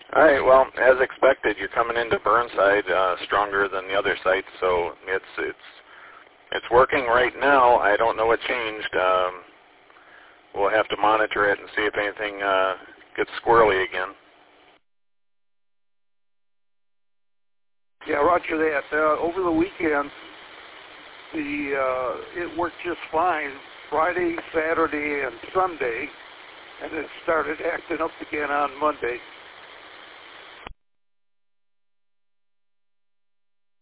All right. Well, as expected, you're coming into Burnside stronger than the other sites, so it's working right now. I don't know what changed. We'll have to monitor it and see if anything gets squirrely again. Yeah, roger that. Over the weekend, it worked just fine. Friday, Saturday, and Sunday, and it started acting up again on Monday.